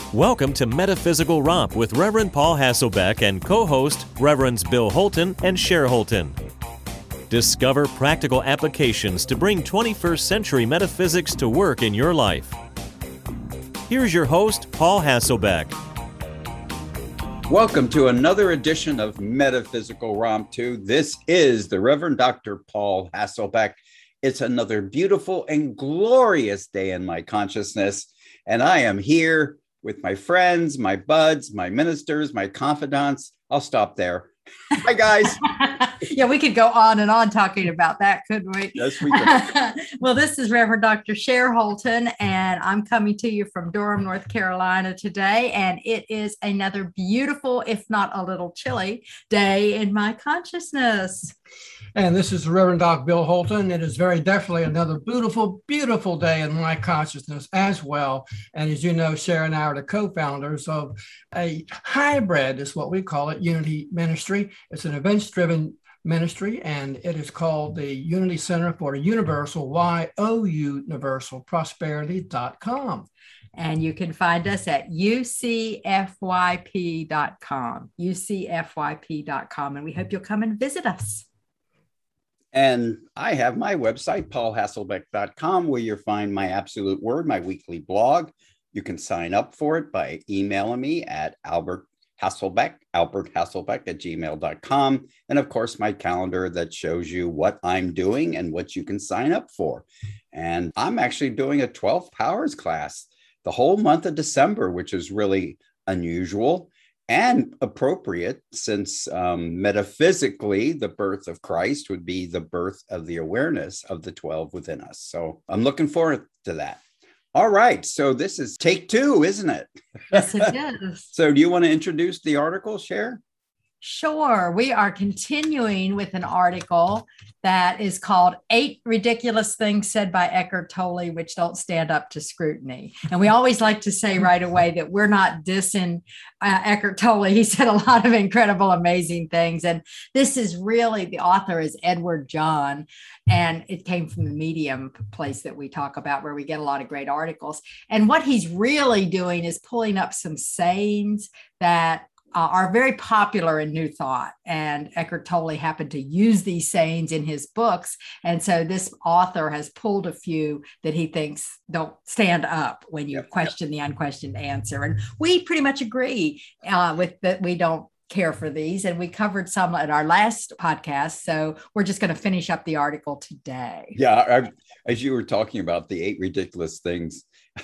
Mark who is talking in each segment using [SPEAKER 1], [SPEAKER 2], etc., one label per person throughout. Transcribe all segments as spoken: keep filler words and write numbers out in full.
[SPEAKER 1] Welcome to Metaphysical Romp with Reverend Paul Hasselbeck and co-host Reverends Bill Holton and Cher Holton. Discover practical applications to bring twenty-first century metaphysics to work in your life. Here's your host, Paul Hasselbeck.
[SPEAKER 2] Welcome to another edition of Metaphysical Romp two. This is the Reverend Doctor Paul Hasselbeck. It's another beautiful and glorious day in my consciousness, and I am here with my friends, my buds, my ministers, my confidants. I'll stop there. Hi, guys.
[SPEAKER 3] Yeah, we could go on and on talking about that, couldn't we?
[SPEAKER 2] Yes, we could.
[SPEAKER 3] Well, this is Reverend Doctor Cher Holton, and I'm coming to you from Durham, North Carolina today, and it is another beautiful, if not a little chilly, day in my consciousness.
[SPEAKER 4] And this is Reverend Doc Bill Holton. It is very definitely another beautiful, beautiful day in my consciousness as well. And as you know, Cher and I are the co-founders of a hybrid, is what we call it, Unity Ministry. It's an events-driven ministry, and it is called the Unity Center for the Universal, Y O U Universal Prosperity dot com.
[SPEAKER 3] And you can find us at U C F Y P dot com, U C F Y P dot com. And we hope you'll come and visit us.
[SPEAKER 2] And I have my website, paul hasselbeck dot com, where you'll find my absolute word, my weekly blog. You can sign up for it by emailing me at Albert Hasselbeck, Albert Hasselbeck at gmail dot com. And of course, my calendar that shows you what I'm doing and what you can sign up for. And I'm actually doing a twelve powers class the whole month of December, which is really unusual and appropriate, since um, metaphysically, the birth of Christ would be the birth of the awareness of the twelve within us. So I'm looking forward to that. All right. So this is take two, isn't it?
[SPEAKER 3] Yes, it is.
[SPEAKER 2] So do you want to introduce the article, Cher?
[SPEAKER 3] Sure. We are continuing with an article that is called Eight Ridiculous Things Said by Eckhart Tolle, Which Don't Stand Up to Scrutiny. And we always like to say right away that we're not dissing uh, Eckhart Tolle. He said a lot of incredible, amazing things. And this is really, the author is Edward John. And it came from the Medium place that we talk about, where we get a lot of great articles. And what he's really doing is pulling up some sayings that Uh, are very popular in New Thought. And Eckhart Tolle happened to use these sayings in his books. And so this author has pulled a few that he thinks don't stand up when you yep, question yep. the unquestioned answer. And we pretty much agree uh, with that. We don't care for these. And we covered some at our last podcast. So we're just going to finish up the article today.
[SPEAKER 2] Yeah. I, as you were talking about the eight ridiculous things,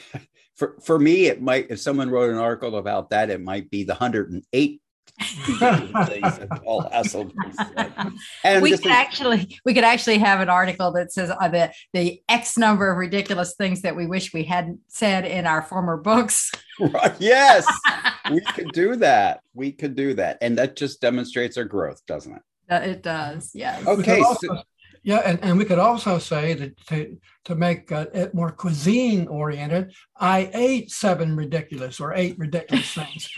[SPEAKER 2] For for me, it might, if someone wrote an article about that, it might be the one hundred eight things that Paul Hasselbeck said. And
[SPEAKER 3] we
[SPEAKER 2] could
[SPEAKER 3] is, actually we could actually have an article that says uh, the the X number of ridiculous things that we wish we hadn't said in our former books.
[SPEAKER 2] Right. Yes, we could do that. We could do that, and that just demonstrates our growth, doesn't it?
[SPEAKER 3] It does. Yes.
[SPEAKER 2] Okay.
[SPEAKER 4] Also, yeah, and, and we could also say that to, to make uh, it more cuisine oriented, I ate seven ridiculous or eight ridiculous things.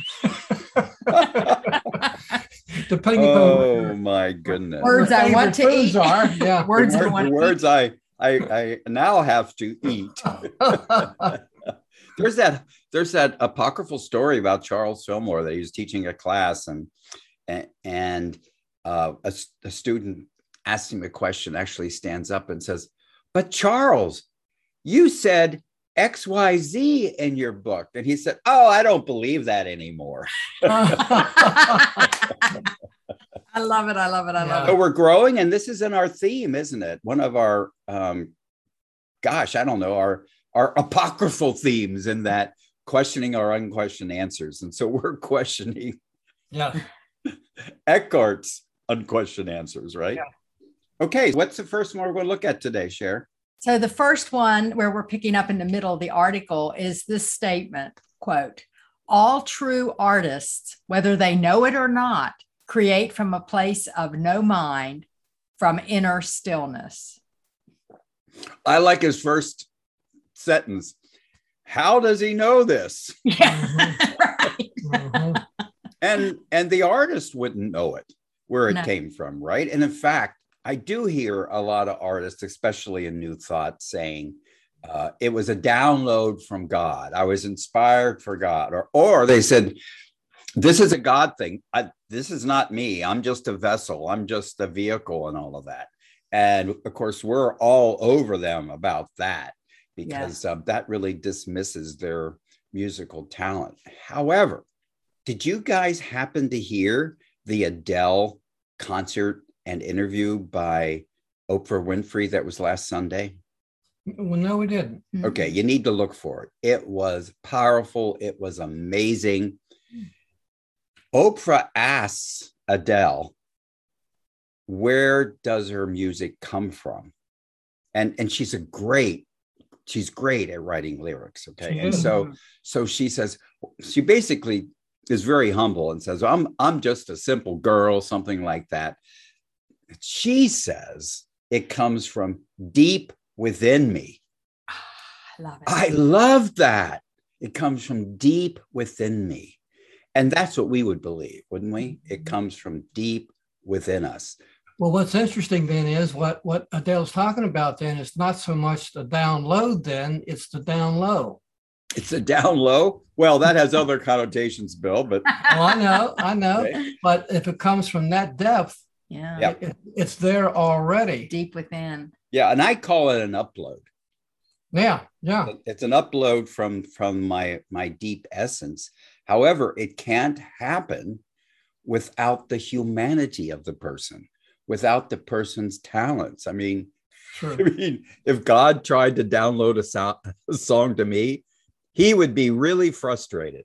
[SPEAKER 4] Depending
[SPEAKER 2] oh
[SPEAKER 4] upon
[SPEAKER 2] my goodness.
[SPEAKER 3] Words I want to eat.
[SPEAKER 4] Are, yeah.
[SPEAKER 3] Words
[SPEAKER 2] the,
[SPEAKER 3] I want
[SPEAKER 2] the
[SPEAKER 3] to
[SPEAKER 2] words
[SPEAKER 3] eat.
[SPEAKER 2] I, I I now have to eat. there's that there's that apocryphal story about Charles Fillmore that he was teaching a class, and and, and uh, a, a student asks him a question, actually stands up and says, "But Charles, you said X Y Z in your book." And he said, "Oh, I don't believe that anymore."
[SPEAKER 3] I love it. I love it. I love
[SPEAKER 2] So
[SPEAKER 3] it.
[SPEAKER 2] we're growing, and this is in our theme, isn't it? One of our, um, gosh, I don't know, our, our apocryphal themes, in that questioning our unquestioned answers. And so we're questioning
[SPEAKER 4] yeah.
[SPEAKER 2] Eckhart's unquestioned answers, right?
[SPEAKER 4] Yeah.
[SPEAKER 2] Okay, what's the first one we're going to look at today, Cher?
[SPEAKER 3] So the first one, where we're picking up in the middle of the article, is this statement, quote, "All true artists, whether they know it or not, create from a place of no mind, from inner stillness."
[SPEAKER 2] I like his first sentence. How does he know this?
[SPEAKER 3] Yeah, right.
[SPEAKER 4] Mm-hmm.
[SPEAKER 2] And and the artist wouldn't know it, where it
[SPEAKER 3] No.
[SPEAKER 2] came from, right? And in fact, I do hear a lot of artists, especially in New Thought, saying Uh, it was a download from God. I was inspired for God. Or, or they said, this is a God thing. I, this is not me. I'm just a vessel. I'm just a vehicle and all of that. And of course, we're all over them about that because yeah. uh, that really dismisses their musical talent. However, did you guys happen to hear the Adele concert and interview by Oprah Winfrey that was last Sunday?
[SPEAKER 4] Well, no, we didn't.
[SPEAKER 2] Okay, you need to look for it. It was powerful. It was amazing. Oprah asks Adele, where does her music come from? And, and she's a great, she's great at writing lyrics. Okay.
[SPEAKER 4] She
[SPEAKER 2] and
[SPEAKER 4] is.
[SPEAKER 2] so, so she says, she basically is very humble and says, I'm, I'm just a simple girl, something like that. She says it comes from deep within me.
[SPEAKER 3] I love it.
[SPEAKER 2] I love that. It comes from deep within me. And that's what we would believe, wouldn't we? It comes from deep within us.
[SPEAKER 4] Well, what's interesting then is what, what Adele's talking about then is not so much the download then, it's the down low.
[SPEAKER 2] It's a down low? Well, that has other connotations, Bill, but.
[SPEAKER 4] Oh, I know, I know. Okay. But if it comes from that depth,
[SPEAKER 3] yeah,
[SPEAKER 2] yeah.
[SPEAKER 4] It, it's there already.
[SPEAKER 3] Deep within.
[SPEAKER 2] Yeah, and I call it an upload.
[SPEAKER 4] Yeah, yeah.
[SPEAKER 2] It's an upload from, from my, my deep essence. However, it can't happen without the humanity of the person, without the person's talents. I mean,
[SPEAKER 4] True.
[SPEAKER 2] I mean, if God tried to download a, so- a song to me, he would be really frustrated.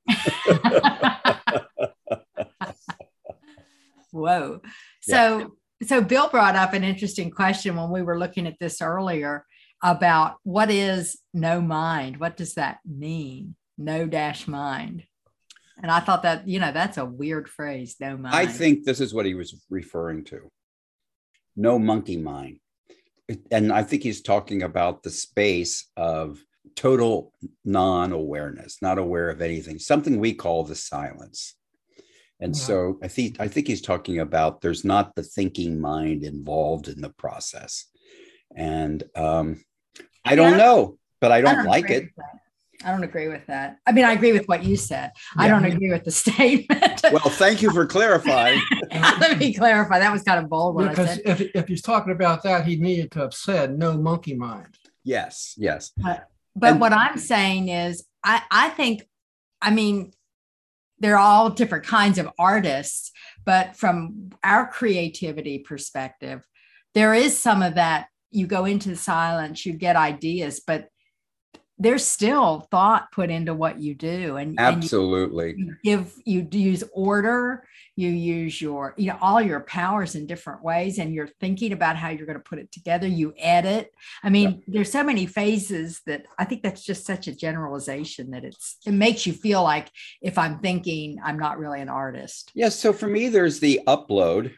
[SPEAKER 3] Whoa. So, yeah. so Bill brought up an interesting question when we were looking at this earlier about what is no mind? What does that mean? No dash mind. And I thought that, you know, that's a weird phrase, no mind.
[SPEAKER 2] I think this is what he was referring to. No monkey mind. And I think he's talking about the space of total non-awareness, not aware of anything, something we call the silence. And yeah. so I think I think he's talking about there's not the thinking mind involved in the process. And um, I don't know, but I don't, I don't like it.
[SPEAKER 3] I don't agree with that. I mean, I agree with what you said. Yeah. I don't agree with the statement.
[SPEAKER 2] Well, thank you for clarifying.
[SPEAKER 3] Let me clarify. That was kind of bold. When
[SPEAKER 4] because
[SPEAKER 3] I said.
[SPEAKER 4] if, if he's talking about that, he needed to have said no monkey mind.
[SPEAKER 2] Yes, yes.
[SPEAKER 3] But, but
[SPEAKER 2] and,
[SPEAKER 3] what I'm saying is, I, I think, I mean, they're all different kinds of artists, but from our creativity perspective, there is some of that. You go into the silence, you get ideas, but there's still thought put into what you do. And
[SPEAKER 2] absolutely.
[SPEAKER 3] And you, you give, you use order, you use your, you know, all your powers in different ways, and you're thinking about how you're going to put it together. You edit. I mean, yeah. there's so many phases that I think that's just such a generalization that it's, it makes you feel like if I'm thinking, I'm not really an artist.
[SPEAKER 2] Yes. So for me, there's the upload,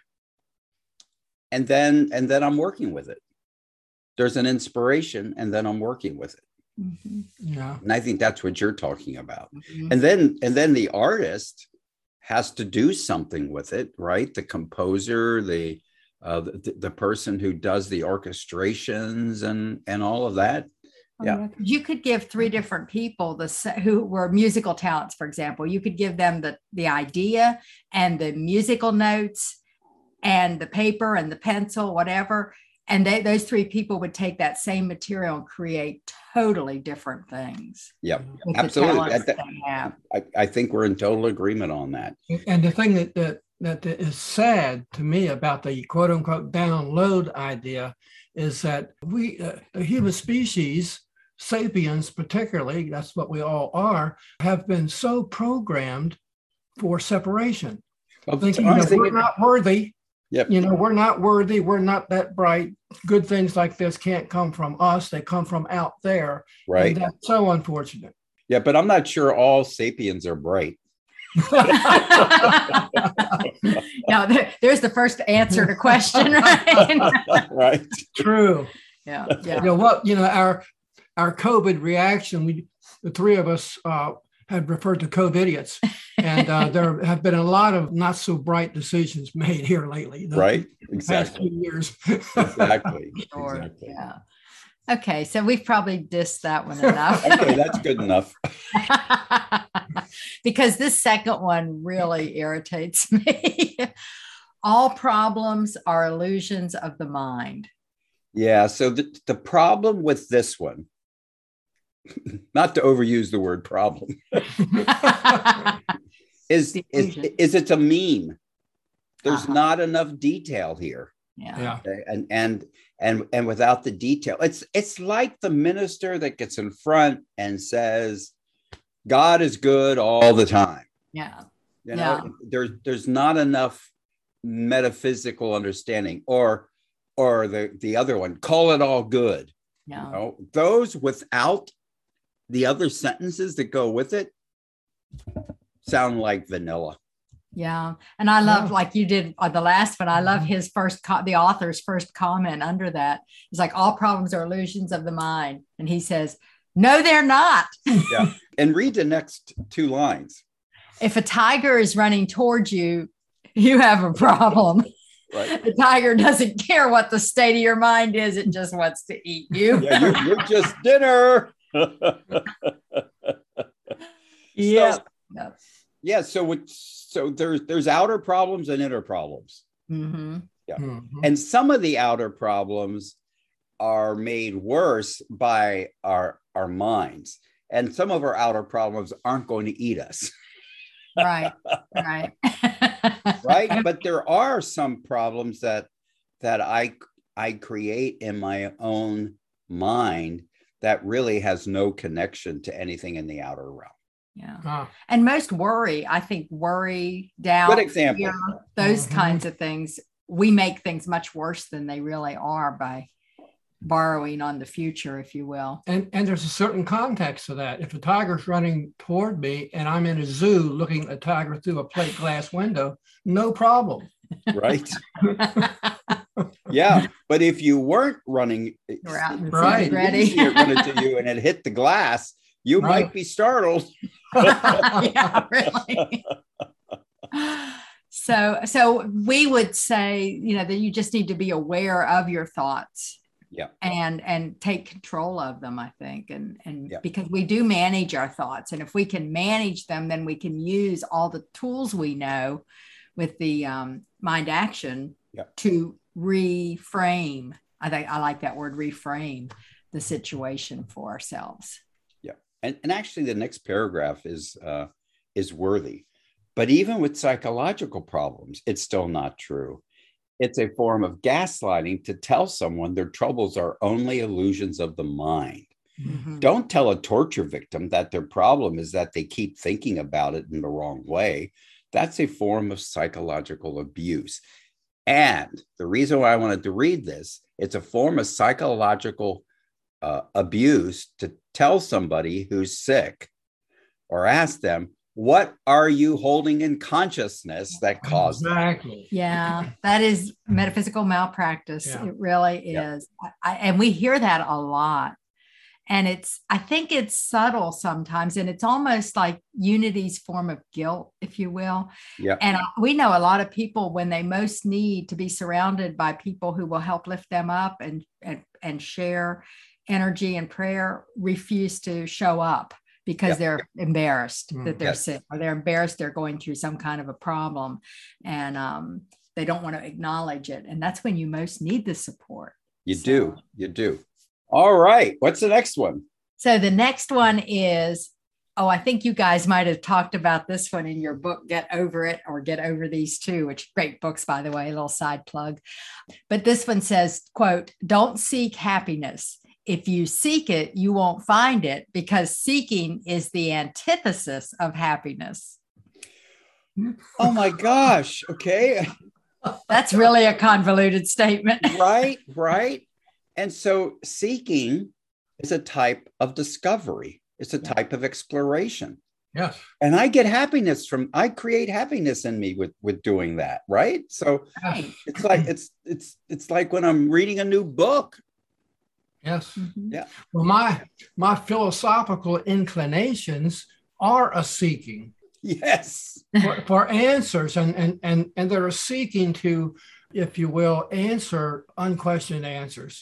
[SPEAKER 2] and then, and then I'm working with it. There's an inspiration, and then I'm working with it.
[SPEAKER 3] Mm-hmm.
[SPEAKER 4] Yeah.
[SPEAKER 2] And I think that's what you're talking about.
[SPEAKER 3] Mm-hmm.
[SPEAKER 2] And then, and then the artist has to do something with it, right? The composer, the, uh, the, the person who does the orchestrations and, and all of that. Yeah.
[SPEAKER 3] You could give three different people the who were musical talents, for example. You could give them the, the idea and the musical notes and the paper and the pencil, whatever. And they, those three people would take that same material and create totally different things.
[SPEAKER 2] Yeah, absolutely. I, I, I think we're in total agreement on that.
[SPEAKER 4] And the thing that, that that is sad to me about the quote unquote download idea is that we, uh, the human species, sapiens particularly, that's what we all are, have been so programmed for separation.
[SPEAKER 2] Well,
[SPEAKER 4] thinking that we're not worthy.
[SPEAKER 2] Yep.
[SPEAKER 4] You know, we're not worthy. We're not that bright. Good things like this can't come from us. They come from out there.
[SPEAKER 2] Right.
[SPEAKER 4] And that's so unfortunate.
[SPEAKER 2] Yeah, but I'm not sure all sapiens are bright.
[SPEAKER 3] No, there, there's the first answer to question, right?
[SPEAKER 2] Right.
[SPEAKER 4] True.
[SPEAKER 3] Yeah. Yeah.
[SPEAKER 4] You know what? You know, our our COVID reaction. We, the three of us, uh, had referred to COVIDiots, and uh, there have been a lot of not so bright decisions made here lately. The,
[SPEAKER 2] right.
[SPEAKER 4] The
[SPEAKER 2] exactly.
[SPEAKER 4] past few years.
[SPEAKER 2] Exactly.
[SPEAKER 3] Sure.
[SPEAKER 2] Exactly.
[SPEAKER 3] Yeah. Okay, so we've probably dissed that one enough.
[SPEAKER 2] Okay, that's good enough.
[SPEAKER 3] Because this second one really irritates me. All problems are illusions of the mind.
[SPEAKER 2] Yeah. So the, the problem with this one, not to overuse the word problem, is, is, is it's a meme. There's uh-huh. not enough detail here.
[SPEAKER 3] Yeah.
[SPEAKER 4] Yeah.
[SPEAKER 2] Okay? And, and, and, and without the detail, it's, it's like the minister that gets in front and says, God is good all the time.
[SPEAKER 3] Yeah.
[SPEAKER 2] You know, yeah. there's, there's not enough metaphysical understanding, or, or the, the other one, call it all good.
[SPEAKER 3] Yeah.
[SPEAKER 2] You know, those without the other sentences that go with it sound like vanilla.
[SPEAKER 3] Yeah. And I love, yeah. like you did on the last one, I love his first, co- the author's first comment under that. It's like, all problems are illusions of the mind. And he says, no, they're not.
[SPEAKER 2] Yeah. And read the next two lines.
[SPEAKER 3] If a tiger is running towards you, you have a problem.
[SPEAKER 2] Right.
[SPEAKER 3] The tiger doesn't care what the state of your mind is. It just wants to eat you.
[SPEAKER 2] Yeah, you're, you're just dinner.
[SPEAKER 3] Yeah.
[SPEAKER 2] So, yeah. So it's, so there's there's outer problems and inner problems.
[SPEAKER 3] Mm-hmm.
[SPEAKER 2] Yeah.
[SPEAKER 4] Mm-hmm.
[SPEAKER 2] And some of the outer problems are made worse by our our minds, and some of our outer problems aren't going to eat us.
[SPEAKER 3] Right. Right.
[SPEAKER 2] Right. But there are some problems that that I I create in my own mind that really has no connection to anything in the outer realm.
[SPEAKER 3] Yeah.
[SPEAKER 4] Ah.
[SPEAKER 3] And most worry, I think worry, doubt,
[SPEAKER 2] Good example.
[SPEAKER 3] fear, those
[SPEAKER 4] Mm-hmm.
[SPEAKER 3] kinds of things, we make things much worse than they really are by borrowing on the future, if you will.
[SPEAKER 4] And and there's a certain context to that. If a tiger's running toward me and I'm in a zoo looking at a tiger through a plate glass window, no problem.
[SPEAKER 2] Right. Yeah. But if you weren't running,
[SPEAKER 3] We're out in the
[SPEAKER 4] Right.
[SPEAKER 3] field ready.
[SPEAKER 2] you see it running to you and it hit the glass, you
[SPEAKER 4] Right.
[SPEAKER 2] might be startled.
[SPEAKER 3] Yeah, really. So, so we would say, you know, that you just need to be aware of your thoughts.
[SPEAKER 2] Yeah.
[SPEAKER 3] And and take control of them, I think. And and
[SPEAKER 2] Yeah.
[SPEAKER 3] because we do manage our thoughts. And if we can manage them, then we can use all the tools we know with the um, mind action
[SPEAKER 2] Yeah.
[SPEAKER 3] to reframe. I think I like that word, reframe the situation for ourselves.
[SPEAKER 2] Yeah. And, and actually the next paragraph is uh, is worthy. But even with psychological problems, it's still not true. It's a form of gaslighting to tell someone their troubles are only illusions of the mind.
[SPEAKER 3] Mm-hmm.
[SPEAKER 2] Don't tell a torture victim that their problem is that they keep thinking about it in the wrong way. That's a form of psychological abuse. And the reason why I wanted to read this, it's a form of psychological uh, abuse to tell somebody who's sick or ask them, what are you holding in consciousness that caused that?
[SPEAKER 4] Exactly.
[SPEAKER 3] Yeah, that is metaphysical malpractice.
[SPEAKER 4] Yeah.
[SPEAKER 3] It really
[SPEAKER 2] Yeah.
[SPEAKER 3] is. I, I, and we hear that a lot. And it's, I think it's subtle sometimes. And it's almost like Unity's form of guilt, if you will.
[SPEAKER 2] Yeah.
[SPEAKER 3] And we know a lot of people, when they most need to be surrounded by people who will help lift them up and, and, and share energy and prayer, refuse to show up. Because
[SPEAKER 2] Yeah.
[SPEAKER 3] they're embarrassed
[SPEAKER 4] Mm.
[SPEAKER 3] that they're
[SPEAKER 2] Yes.
[SPEAKER 3] sick, or they're embarrassed they're going through some kind of a problem, and um, they don't want to acknowledge it. And that's when you most need the support.
[SPEAKER 2] You
[SPEAKER 3] So-
[SPEAKER 2] do. You do. All right. What's the next one?
[SPEAKER 3] So the next one is, oh, I think you guys might have talked about this one in your book, Get Over It, or Get Over These Two, which great books, by the way, a little side plug. But this one says, quote, don't seek happiness. If you seek it, you won't find it, because seeking is the antithesis of happiness.
[SPEAKER 2] Oh my gosh. Okay.
[SPEAKER 3] That's really a convoluted statement.
[SPEAKER 2] Right. Right. And so seeking is a type of discovery. It's a
[SPEAKER 3] Yeah.
[SPEAKER 2] type of exploration.
[SPEAKER 4] Yes.
[SPEAKER 2] And I get happiness from, I create happiness in me with, with doing that. Right. So
[SPEAKER 3] Right.
[SPEAKER 2] it's like, it's, it's, it's like when I'm reading a new book.
[SPEAKER 4] Yes.
[SPEAKER 3] Mhm.
[SPEAKER 2] Yeah.
[SPEAKER 4] Well, my my philosophical inclinations are a seeking
[SPEAKER 2] Yes.
[SPEAKER 4] for, for answers, and, and and and they're seeking to, if you will, answer unquestioned answers.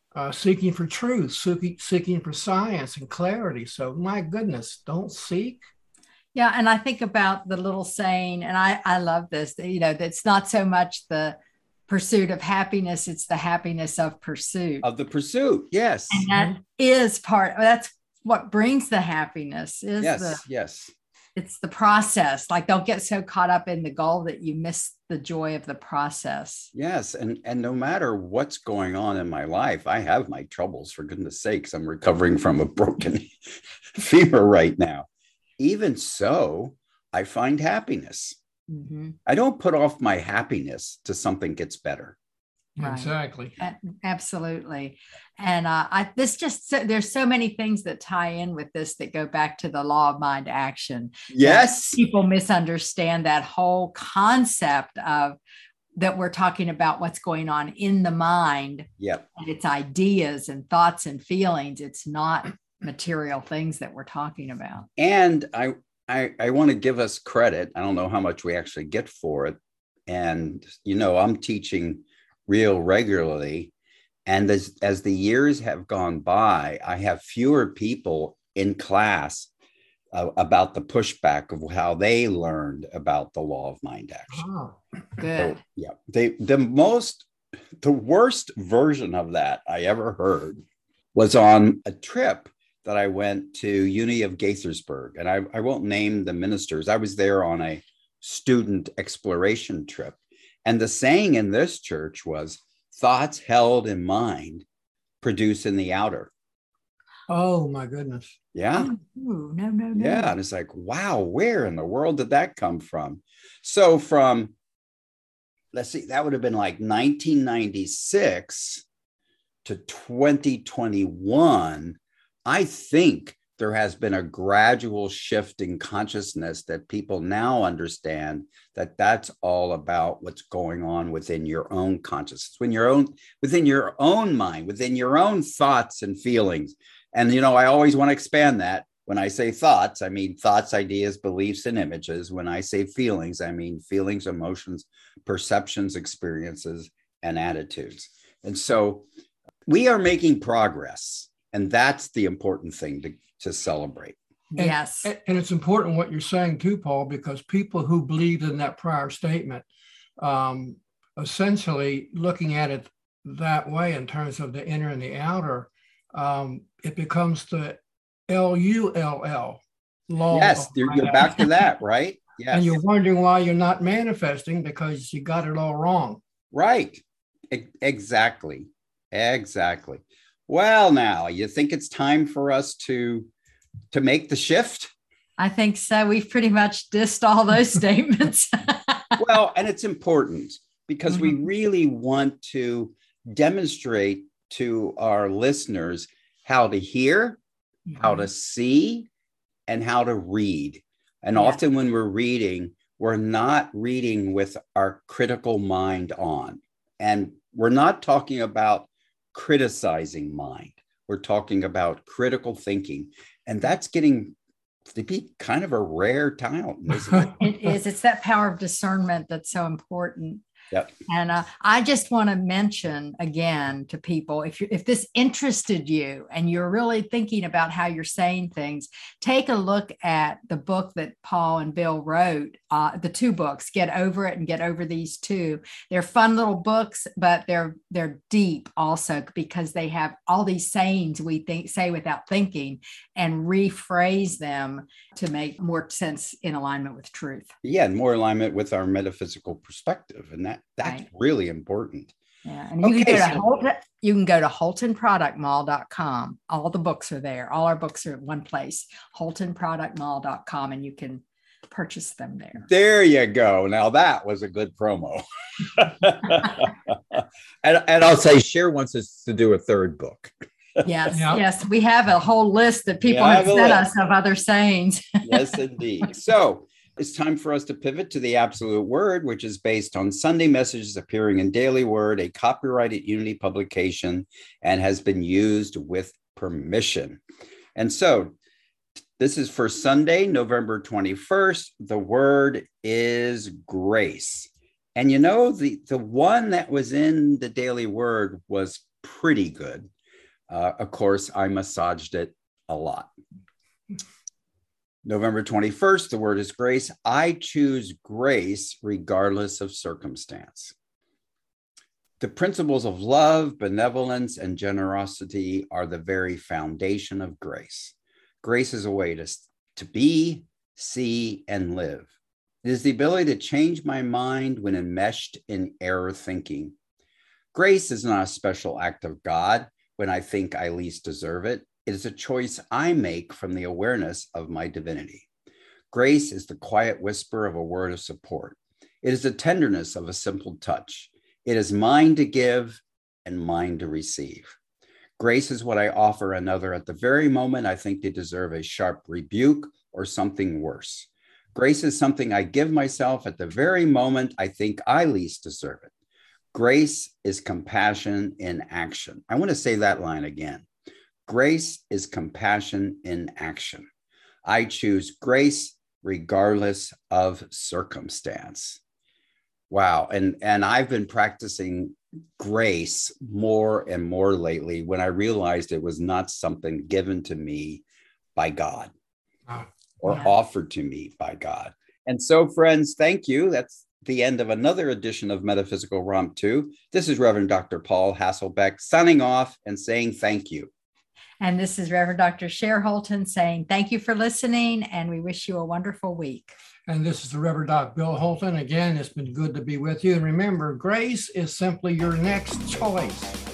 [SPEAKER 4] uh, seeking for truth, seeking, seeking for science and clarity. So my goodness, don't seek.
[SPEAKER 3] Yeah. And I think about the little saying, and I, I love this, that, you know, that's not so much the pursuit of happiness, it's the happiness of pursuit.
[SPEAKER 2] Of the pursuit, yes.
[SPEAKER 3] And that is part, that's what brings the happiness is
[SPEAKER 2] yes,
[SPEAKER 3] the,
[SPEAKER 2] yes.
[SPEAKER 3] It's the process. Like they'll get so caught up in the goal that you miss the joy of the process.
[SPEAKER 2] Yes. And, and no matter what's going on in my life, I have my troubles, for goodness sakes. I'm recovering from a broken femur right now. Even so, I find happiness. Mm-hmm. I don't put off my happiness till something gets better.
[SPEAKER 3] Right.
[SPEAKER 4] Exactly.
[SPEAKER 3] Absolutely. And uh, I, this just, so, there's so many things that tie in with this that go back to the law of mind action.
[SPEAKER 2] Yes.
[SPEAKER 3] People misunderstand that whole concept of that we're talking about what's going on in the mind.
[SPEAKER 2] Yep.
[SPEAKER 3] And its ideas and thoughts and feelings. It's not material things that we're talking about.
[SPEAKER 2] And I, I, I want to give us credit. I don't know how much we actually get for it. And, you know, I'm teaching real regularly. And as, as the years have gone by, I have fewer people in class uh, about the pushback of how they learned about the law of mind action.
[SPEAKER 3] Oh, good.
[SPEAKER 2] So, yeah. They, the most, the worst version of that I ever heard was on a trip that I went to Uni of Gaithersburg. And I, I won't name the ministers. I was there on a student exploration trip. And the saying in this church was, thoughts held in mind produce in the outer.
[SPEAKER 4] Oh, my goodness.
[SPEAKER 2] Yeah.
[SPEAKER 3] Oh, no, no, no.
[SPEAKER 2] Yeah. And it's like, wow, where in the world did that come from? So from, let's see, that would have been like nineteen ninety-six to twenty twenty-one. I think there has been a gradual shift in consciousness that people now understand that that's all about what's going on within your own consciousness, when your own, within your own mind, within your own thoughts and feelings. And, you know, I always want to expand that. When I say thoughts, I mean thoughts, ideas, beliefs, and images. When I say feelings, I mean feelings, emotions, perceptions, experiences, and attitudes. And so we are making progress. And that's the important thing to, to celebrate.
[SPEAKER 4] And,
[SPEAKER 3] yes.
[SPEAKER 4] And it's important what you're saying too, Paul, because people who believed in that prior statement, um, essentially looking at it that way in terms of the inner and the outer, um, it becomes the L U L L law.
[SPEAKER 2] Yes, you're, you're back to that, right? Yes.
[SPEAKER 4] And you're wondering why you're not manifesting because you got it all wrong.
[SPEAKER 2] Right. E- exactly. Exactly. Well, now you think it's time for us to to make the shift?
[SPEAKER 3] I think so. We've pretty much dissed all those statements.
[SPEAKER 2] Well, and it's important because mm-hmm. we really want to demonstrate to our listeners how to hear, mm-hmm. how to see, and how to read. And yeah. often when we're reading, we're not reading with our critical mind on. And we're not talking about criticizing mind. We're talking about critical thinking. And that's getting to be kind of a rare talent, isn't it?
[SPEAKER 3] It is. It's that power of discernment that's so important.
[SPEAKER 2] Yep.
[SPEAKER 3] And uh, I just want to mention again to people, if you if this interested you and you're really thinking about how you're saying things, take a look at the book that Paul and Bill wrote, uh, the two books, Get Over It and Get Over These Two. They're fun little books, but they're they're deep also because they have all these sayings we think say without thinking and rephrase them to make more sense in alignment with truth.
[SPEAKER 2] Yeah, and more alignment with our metaphysical perspective. And that that's right. really important.
[SPEAKER 3] Yeah. And you okay, can go to so- Holton, you can go to holton product mall dot com. All the books are there. All our books are in one place, holton product mall dot com, and you can purchase them there.
[SPEAKER 2] There you go. Now that was a good promo. and, and I'll say Cher wants us to do a third book.
[SPEAKER 3] Yes,
[SPEAKER 4] yeah.
[SPEAKER 3] yes. We have a whole list that people
[SPEAKER 2] yeah,
[SPEAKER 3] have sent us of other sayings.
[SPEAKER 2] Yes, indeed. So it's time for us to pivot to the Absolute Word, which is based on Sunday messages appearing in Daily Word, a copyrighted Unity publication, and has been used with permission. And so this is for Sunday, November twenty-first. The word is grace. And you know, the, the one that was in the Daily Word was pretty good. Uh, of course, I massaged it a lot. November twenty-first, the word is grace. I choose grace regardless of circumstance. The principles of love, benevolence, and generosity are the very foundation of grace. Grace is a way to, to be, see, and live. It is the ability to change my mind when enmeshed in error thinking. Grace is not a special act of God when I think I least deserve it. It is a choice I make from the awareness of my divinity. Grace is the quiet whisper of a word of support. It is the tenderness of a simple touch. It is mine to give and mine to receive. Grace is what I offer another at the very moment I think they deserve a sharp rebuke or something worse. Grace is something I give myself at the very moment I think I least deserve it. Grace is compassion in action. I want to say that line again. Grace is compassion in action. I choose grace regardless of circumstance. Wow. And, and I've been practicing grace more and more lately when I realized it was not something given to me by God or yeah. offered to me by God. And so, friends, thank you. That's the end of another edition of Metaphysical Romp two. This is Reverend Doctor Paul Hasselbeck signing off and saying thank you.
[SPEAKER 3] And this is Reverend Doctor Cher Holton saying thank you for listening, and we wish you a wonderful week.
[SPEAKER 4] And this is the Reverend Doc Bill Holton. Again, it's been good to be with you. And remember, grace is simply your next choice.